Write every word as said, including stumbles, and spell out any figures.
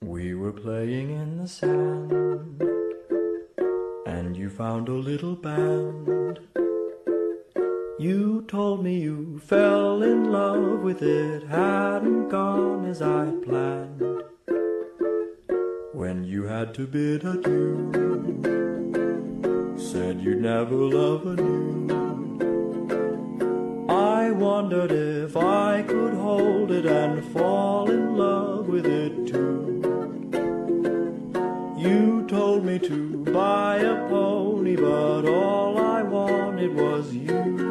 We were playing in the sand, and you found a little band. You told me you fell in love with it, hadn't gone as I planned. When you had to bid adieu, said you'd never love anew. I wondered if I could hold it and fall in love with it too. You told me to buy a pony, but all I wanted was you.